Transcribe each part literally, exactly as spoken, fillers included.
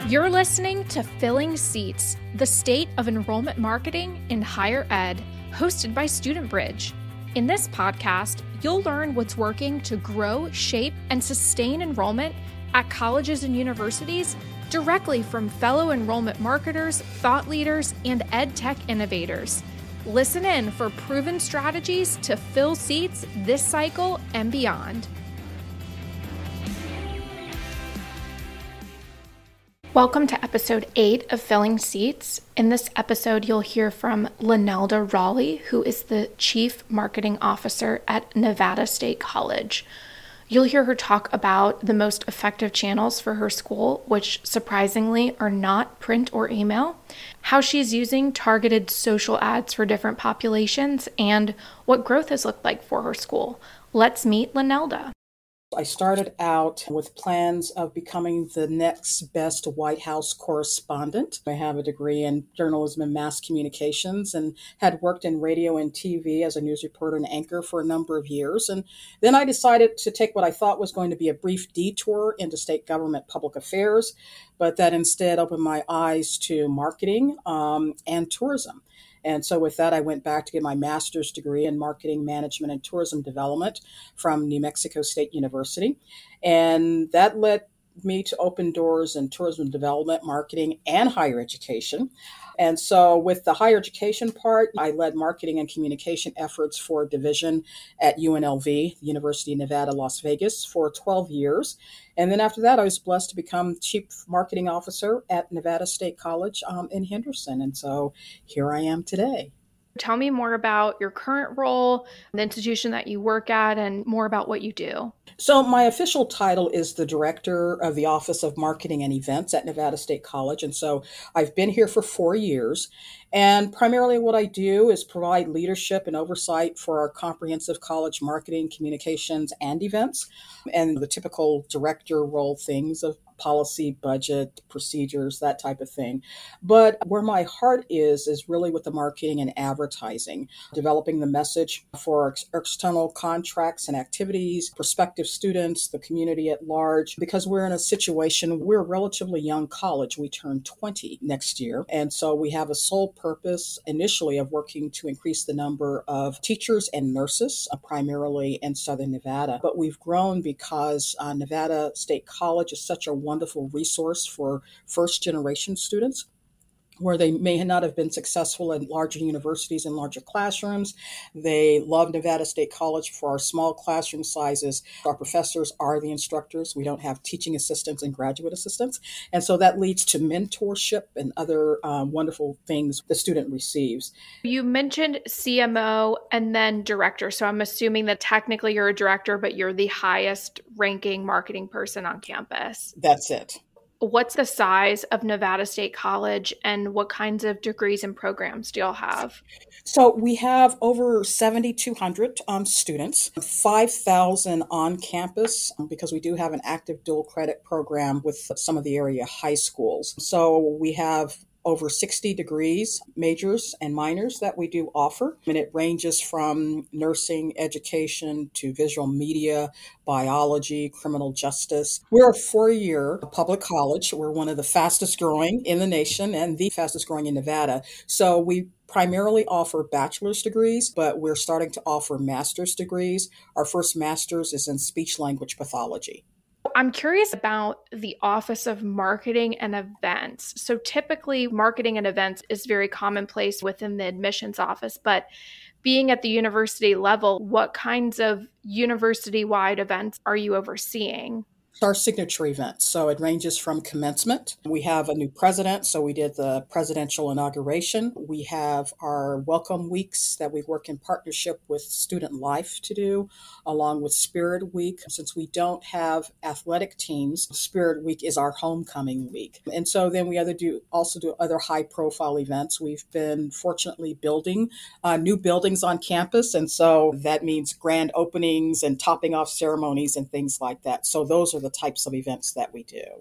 You're listening to Filling Seats, the state of enrollment marketing in higher ed, hosted by Student Bridge. In this podcast, you'll learn what's working to grow, shape, and sustain enrollment at colleges and universities directly from fellow enrollment marketers, thought leaders, and ed tech innovators. Listen in for proven strategies to fill seats this cycle and beyond. Welcome to episode eight of Filling Seats. In this episode, you'll hear from Lynelda Raleigh, who is the Chief Marketing Officer at Nevada State College. You'll hear her talk about the most effective channels for her school, which surprisingly are not print or email, how she's using targeted social ads for different populations, and what growth has looked like for her school. Let's meet Lynelda. I started out with plans of becoming the next best White House correspondent. I have a degree in journalism and mass communications and had worked in radio and T V as a news reporter and anchor for a number of years. And then I decided to take what I thought was going to be a brief detour into state government public affairs, but that instead opened my eyes to marketing um, and tourism. And so with that, I went back to get my master's degree in marketing management and tourism development from New Mexico State University. And that led me to open doors in tourism development, marketing, and higher education. And so with the higher education part, I led marketing and communication efforts for a division at U N L V, University of Nevada, Las Vegas, for twelve years. And then after that, I was blessed to become Chief Marketing Officer at Nevada State College um, in Henderson. And so here I am today. Tell me more about your current role, the institution that you work at, and more about what you do. So my official title is the Director of the Office of Marketing and Events at Nevada State College. And so I've been here for four years. And primarily what I do is provide leadership and oversight for our comprehensive college marketing, communications, and events, and the typical director role things of policy, budget, procedures, that type of thing. But where my heart is, is really with the marketing and advertising, developing the message for ex- external contracts and activities, prospective students, the community at large, because we're in a situation, we're a relatively young college. We turn twenty next year. And so we have a sole purpose initially of working to increase the number of teachers and nurses, uh, primarily in Southern Nevada. But we've grown because uh, Nevada State College is such a wonderful resource for first generation students, where they may not have been successful in larger universities and larger classrooms. They love Nevada State College for our small classroom sizes. Our professors are the instructors. We don't have teaching assistants and graduate assistants. And so that leads to mentorship and other um, wonderful things the student receives. You mentioned C M O and then director. So I'm assuming that technically you're a director, but you're the highest ranking marketing person on campus. That's it. What's the size of Nevada State College and what kinds of degrees and programs do y'all have? So we have over seventy-two hundred um, students, five thousand on campus, because we do have an active dual credit program with some of the area high schools. So we have over sixty degrees, majors and minors that we do offer. And it ranges from nursing, education to visual media, biology, criminal justice. We're a four-year public college. We're one of the fastest growing in the nation and the fastest growing in Nevada. So we primarily offer bachelor's degrees, but we're starting to offer master's degrees. Our first master's is in speech language pathology. I'm curious about the Office of Marketing and Events. So typically marketing and events is very commonplace within the admissions office, but being at the university level, what kinds of university-wide events are you overseeing? Our signature events. So it ranges from commencement. We have a new president, so we did the presidential inauguration. We have our welcome weeks that we work in partnership with Student Life to do, along with Spirit Week. Since we don't have athletic teams, Spirit Week is our homecoming week. And so then we other do also do other high-profile events. We've been fortunately building uh, new buildings on campus, and so that means grand openings and topping off ceremonies and things like that. So those are the types of events that we do.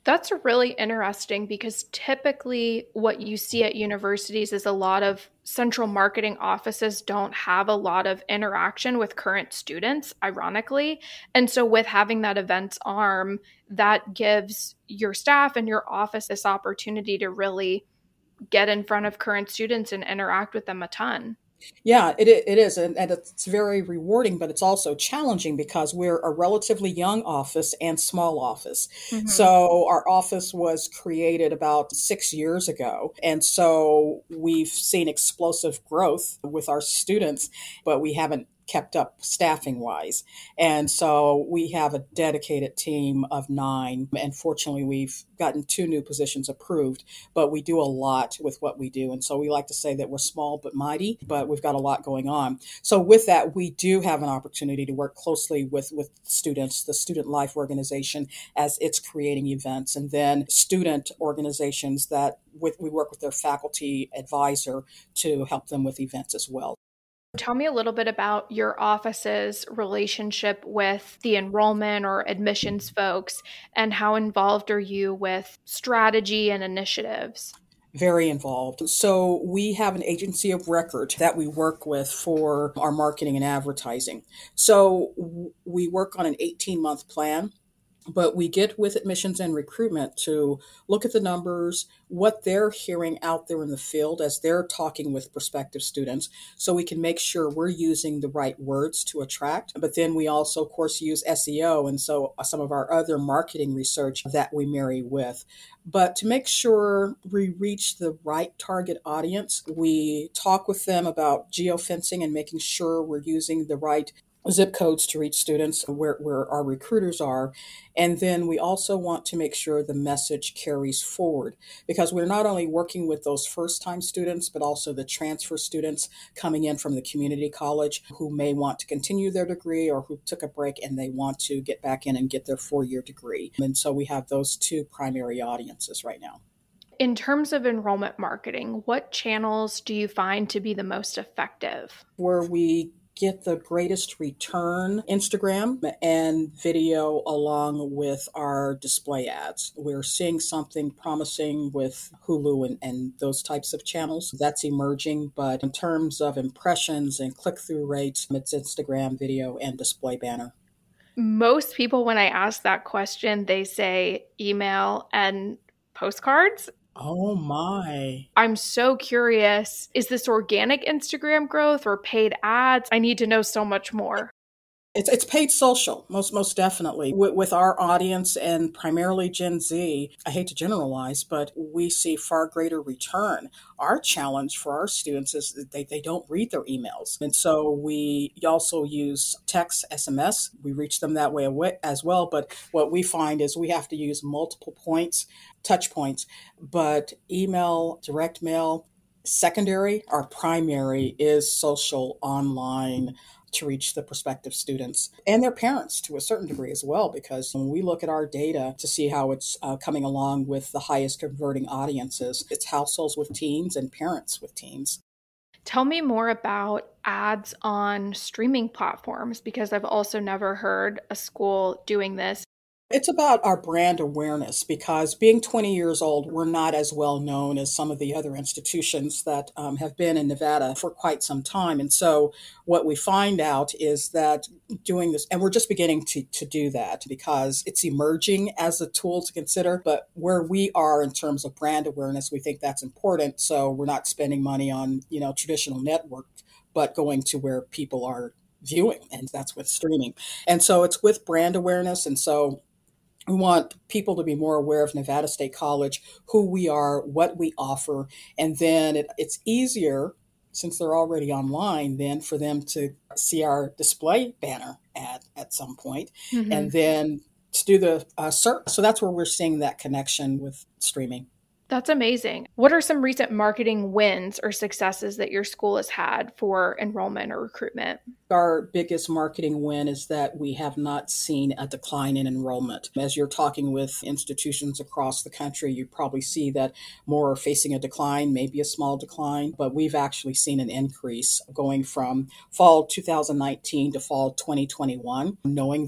That's really interesting because typically what you see at universities is a lot of central marketing offices don't have a lot of interaction with current students, ironically. And so with having that events arm, that gives your staff and your office this opportunity to really get in front of current students and interact with them a ton. Yeah, it, i- it is. And, and it's very rewarding, but it's also challenging because we're a relatively young office and small office. Mhm. So our office was created about six years ago. And so we've seen explosive growth with our students, but we haven't kept up staffing wise. And so we have a dedicated team of nine. And fortunately, we've gotten two new positions approved, but we do a lot with what we do. And so we like to say that we're small but mighty, but we've got a lot going on. So with that, we do have an opportunity to work closely with, with students, the Student Life organization, as it's creating events, and then student organizations that with, we work with their faculty advisor to help them with events as well. Tell me a little bit about your office's relationship with the enrollment or admissions folks, and how involved are you with strategy and initiatives? Very involved. So we have an agency of record that we work with for our marketing and advertising. So w- we work on an eighteen month plan, but we get with admissions and recruitment to look at the numbers, what they're hearing out there in the field as they're talking with prospective students, so we can make sure we're using the right words to attract. But then we also, of course, use S E O and so uh, some of our other marketing research that we marry with. But to make sure we reach the right target audience, we talk with them about geofencing and making sure we're using the right zip codes to reach students where, where our recruiters are. And then we also want to make sure the message carries forward because we're not only working with those first time students, but also the transfer students coming in from the community college who may want to continue their degree or who took a break and they want to get back in and get their four year degree. And so we have those two primary audiences right now. In terms of enrollment marketing, what channels do you find to be the most effective? Where we get the greatest return, Instagram and video along with our display ads. We're seeing something promising with Hulu and, and those types of channels. That's emerging, but in terms of impressions and click-through rates, it's Instagram, video, and display banner. Most people, when I ask that question, they say email and postcards. Oh my. I'm so curious. Is this organic Instagram growth or paid ads? I need to know so much more. It's it's paid social, most most definitely. With, with our audience and primarily Gen Z, I hate to generalize, but we see far greater return. Our challenge for our students is that they, they don't read their emails. And so we also use text, S M S. We reach them that way as well. But what we find is we have to use multiple points, touch points, but email, direct mail, secondary, our primary is social online to reach the prospective students and their parents to a certain degree as well, because when we look at our data to see how it's uh, coming along with the highest converting audiences, it's households with teens and parents with teens. Tell me more about ads on streaming platforms because I've also never heard a school doing this. It's about our brand awareness because being twenty years old, we're not as well known as some of the other institutions that um, have been in Nevada for quite some time. And so what we find out is that doing this, and we're just beginning to, to do that because it's emerging as a tool to consider, but where we are in terms of brand awareness, we think that's important. So we're not spending money on, you know, traditional network, but going to where people are viewing, and that's with streaming. And so it's with brand awareness. And so we want people to be more aware of Nevada State College, who we are, what we offer, and then it, it's easier since they're already online then for them to see our display banner ad at some point, Mhm. and then to do the uh, search. So that's where we're seeing that connection with streaming. That's amazing. What are some recent marketing wins or successes that your school has had for enrollment or recruitment? Our biggest marketing win is that we have not seen a decline in enrollment. As you're talking with institutions across the country, you probably see that more are facing a decline, maybe a small decline, but we've actually seen an increase going from fall two thousand nineteen to fall twenty twenty-one, knowing that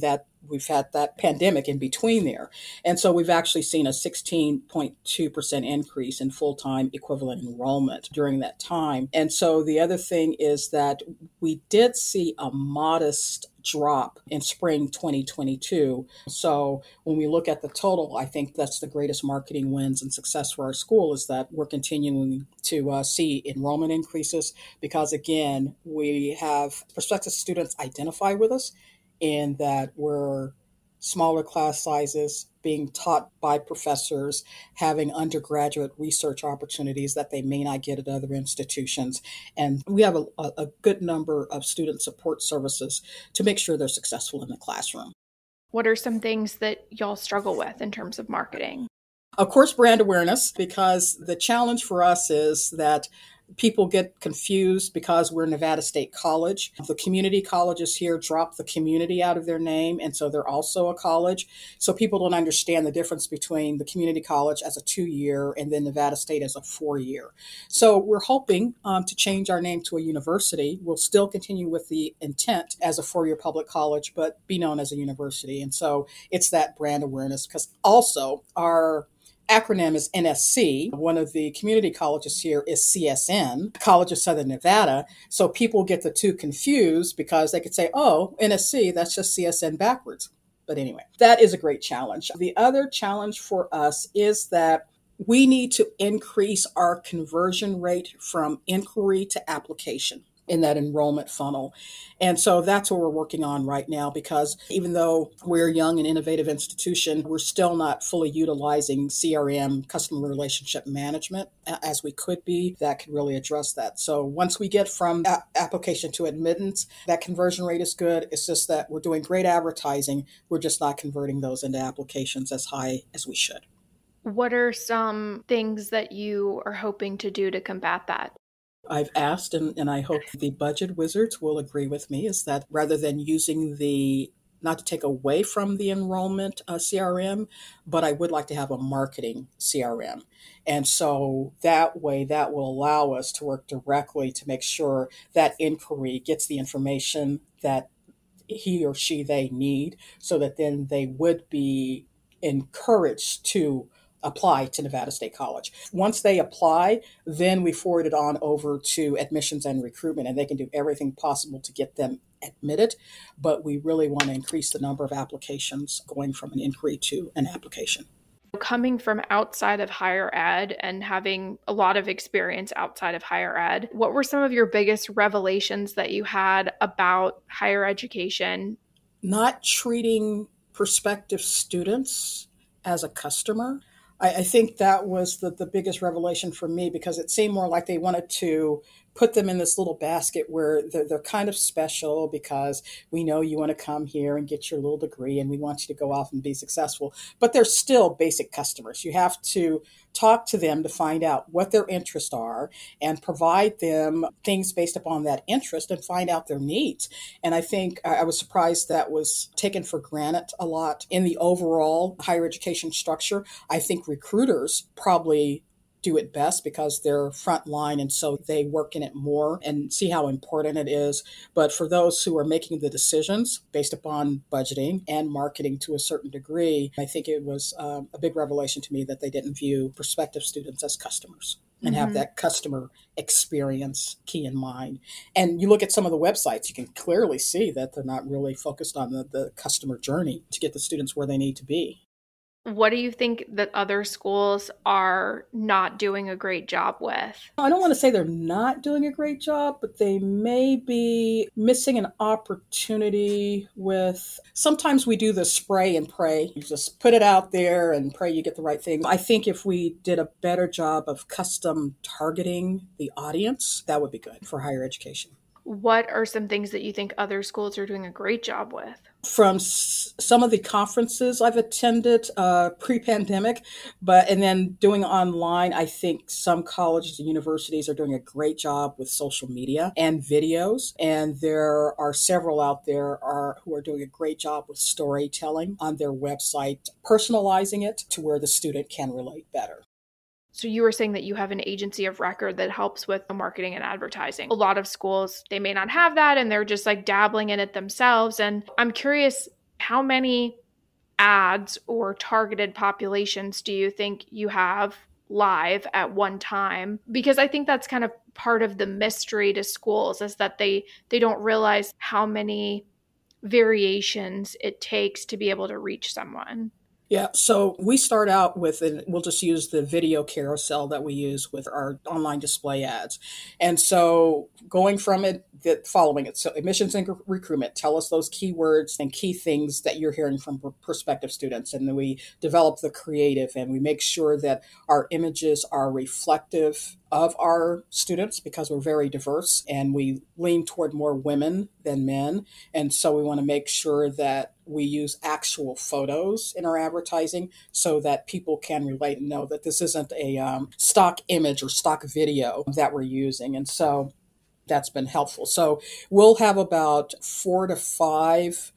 we've had that pandemic in between there. And so we've actually seen a sixteen point two percent increase in full-time equivalent enrollment during that time. And so the other thing is that we did see a modest drop in spring twenty twenty-two. So when we look at the total, I think that's the greatest marketing wins and success for our school is that we're continuing to uh, see enrollment increases because, again, we have prospective students identify with us in that we're smaller class sizes, being taught by professors, having undergraduate research opportunities that they may not get at other institutions. And we have a, a good number of student support services to make sure they're successful in the classroom. What are some things that y'all struggle with in terms of marketing? Of course, brand awareness, because the challenge for us is that people get confused because we're Nevada State College. The community colleges here drop the community out of their name, and so they're also a college. So people don't understand the difference between the community college as a two-year and then Nevada State as a four-year. So we're hoping um, to change our name to a university. We'll still continue with the intent as a four-year public college, but be known as a university. And so it's that brand awareness, because also our acronym is N S C. One of the community colleges here is C S N, College of Southern Nevada. So people get the two confused because they could say, oh, N S C, that's just C S N backwards. But anyway, that is a great challenge. The other challenge for us is that we need to increase our conversion rate from inquiry to application in that enrollment funnel. And so that's what we're working on right now, because even though we're a young and innovative institution, we're still not fully utilizing C R M, customer relationship management, as we could be. That could really address that. So once we get from a- application to admittance, that conversion rate is good. It's just that we're doing great advertising. We're just not converting those into applications as high as we should. What are some things that you are hoping to do to combat that? I've asked, and, and I hope the budget wizards will agree with me, is that rather than using the, not to take away from the enrollment uh, C R M, but I would like to have a marketing C R M. And so that way, that will allow us to work directly to make sure that inquiry gets the information that he or she they need, so that then they would be encouraged to apply to Nevada State College. Once they apply, then we forward it on over to admissions and recruitment, and they can do everything possible to get them admitted. But we really want to increase the number of applications going from an inquiry to an application. Coming from outside of higher ed and having a lot of experience outside of higher ed, what were some of your biggest revelations that you had about higher education? Not treating prospective students as a customer. I, I think that was the, the biggest revelation for me, because it seemed more like they wanted to put them in this little basket where they're, they're kind of special because we know you want to come here and get your little degree and we want you to go off and be successful. But they're still basic customers. You have to talk to them to find out what their interests are and provide them things based upon that interest and find out their needs. And I think I was surprised that was taken for granted a lot in the overall higher education structure. I think recruiters probably do it best because they're front line, and so they work in it more and see how important it is. But for those who are making the decisions based upon budgeting and marketing to a certain degree, I think it was um, a big revelation to me that they didn't view prospective students as customers and mm-hmm. have that customer experience key in mind. And you look at some of the websites, you can clearly see that they're not really focused on the, the customer journey to get the students where they need to be. What do you think that other schools are not doing a great job with? I don't want to say they're not doing a great job, but they may be missing an opportunity with, sometimes we do the spray and pray. You just put it out there and pray you get the right thing. I think if we did a better job of custom targeting the audience, that would be good for higher education. What are some things that you think other schools are doing a great job with? From s- some of the conferences I've attended uh, pre-pandemic, but and then doing online, I think some colleges and universities are doing a great job with social media and videos. And there are several out there are who are doing a great job with storytelling on their website, personalizing it to where the student can relate better. So you were saying that you have an agency of record that helps with the marketing and advertising. A lot of schools, they may not have that and they're just like dabbling in it themselves. And I'm curious, How many ads or targeted populations do you think you have live at one time? Because I think that's kind of part of the mystery to schools, is that they they don't realize how many variations it takes to be able to reach someone. Yeah, so we start out with, and we'll just use the video carousel that we use with our online display ads. And so going from it, the following it. So admissions and recruitment, tell us those keywords and key things that you're hearing from prospective students. And then we develop the creative and we make sure that our images are reflective of our students because we're very diverse and we lean toward more women than men. And so we want to make sure that we use actual photos in our advertising so that people can relate and know that this isn't a um, stock image or stock video that we're using. And so that's been helpful. So we'll have about four to five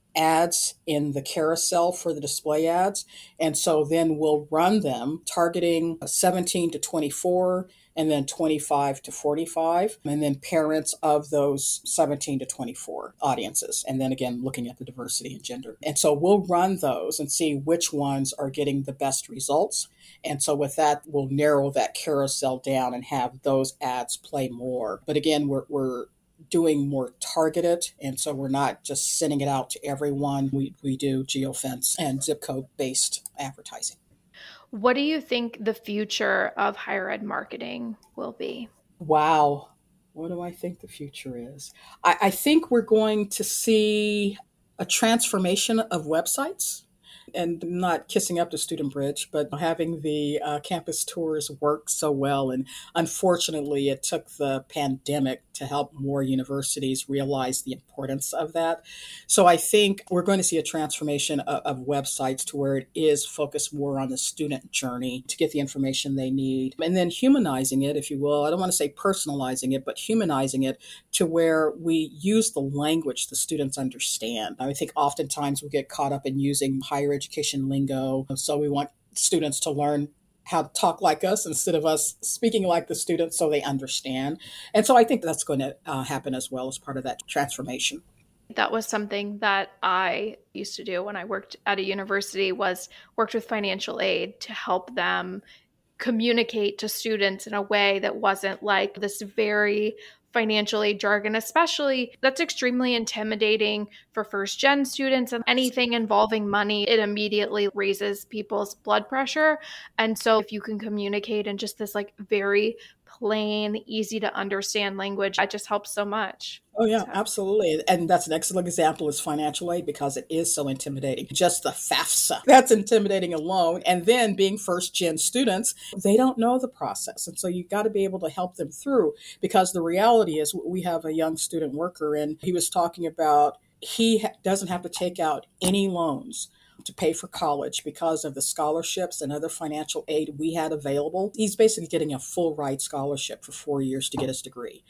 ads in the carousel for the display ads. And so then we'll run them targeting seventeen to twenty-four and then twenty-five to forty-five, and then parents of those seventeen to twenty-four audiences. And then again, looking at the diversity and gender. And so we'll run those and see which ones are getting the best results. And so with that, we'll narrow that carousel down and have those ads play more. But again, we're, we're doing more targeted. And so we're not just sending it out to everyone. We, we do geofence and zip code based advertising. What do you think the future of higher ed marketing will be? Wow. What do I think the future is? I, I think we're going to see a transformation of websites. And not kissing up to Student Bridge, but having the uh, campus tours work so well. And unfortunately, it took the pandemic to help more universities realize the importance of that. So I think we're going to see a transformation of, of websites to where it is focused more on the student journey to get the information they need. And then humanizing it, if you will. I don't want to say personalizing it, but humanizing it to where we use the language the students understand. I think oftentimes we get caught up in using higher education lingo. So we want students to learn how to talk like us instead of us speaking like the students so they understand. And so I think that's going to uh, happen as well as part of that transformation. That was something that I used to do when I worked at a university, was worked with financial aid to help them communicate to students in a way that wasn't like this very financial aid jargon, especially that's extremely intimidating for first gen students, and anything involving money, it immediately raises people's blood pressure. And so if you can communicate in just this like very plain, easy to understand language, it just helps so much. Oh, yeah, So. absolutely. And that's an excellent example is financial aid because it is so intimidating. Just the FAFSA, that's intimidating alone. And then being first gen students, they don't know the process. And so you've got to be able to help them through, because the reality is we have a young student worker and he was talking about he doesn't have to take out any loans to pay for college because of the scholarships and other financial aid we had available. He's basically getting a full ride scholarship for four years to get his degree.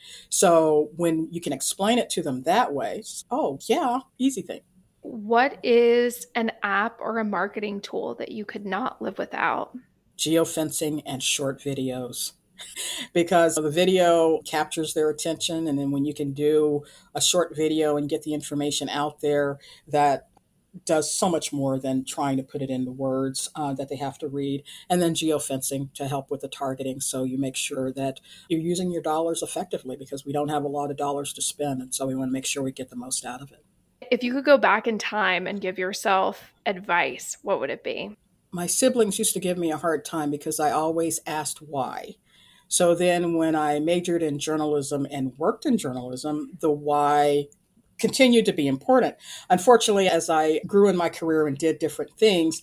So when you can explain it to them that way, oh yeah, easy thing. What is an app or a marketing tool that you could not live without? Geofencing and short videos. Because the video captures their attention. And then when you can do a short video and get the information out there, that does so much more than trying to put it into words uh, that they have to read. And then geofencing to help with the targeting. So you make sure that you're using your dollars effectively, because we don't have a lot of dollars to spend. And so we want to make sure we get the most out of it. If you could go back in time and give yourself advice, what would it be? My siblings used to give me a hard time because I always asked why. So then when I majored in journalism and worked in journalism, the why continued to be important. Unfortunately, as I grew in my career and did different things,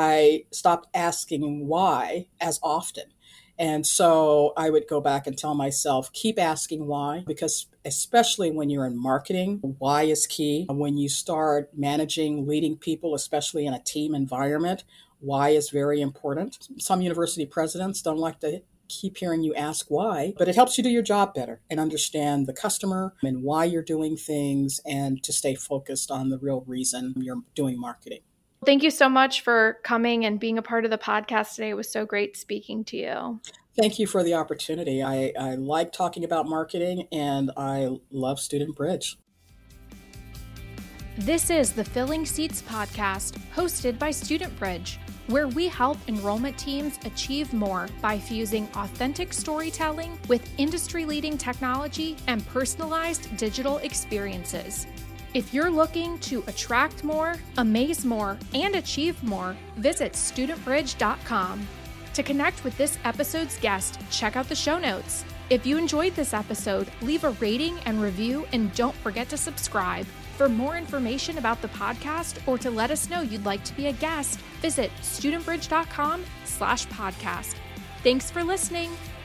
I stopped asking why as often. And so I would go back and tell myself, keep asking why, because especially when you're in marketing, why is key. When you start managing, leading people, especially in a team environment, why is very important. Some university presidents don't like to keep hearing you ask why, but it helps you do your job better and understand the customer and why you're doing things, and to stay focused on the real reason you're doing marketing. Thank you so much for coming and being a part of the podcast today. It was so great speaking to you. Thank you for the opportunity. I, I like talking about marketing, and I love Student Bridge. This is the Filling Seats podcast, hosted by StudentBridge, where we help enrollment teams achieve more by fusing authentic storytelling with industry-leading technology and personalized digital experiences. If you're looking to attract more, amaze more, and achieve more, visit student bridge dot com. To connect with this episode's guest, check out the show notes. If you enjoyed this episode, leave a rating and review, and don't forget to subscribe. For more information about the podcast or to let us know you'd like to be a guest, visit student bridge dot com slash podcast. Thanks for listening.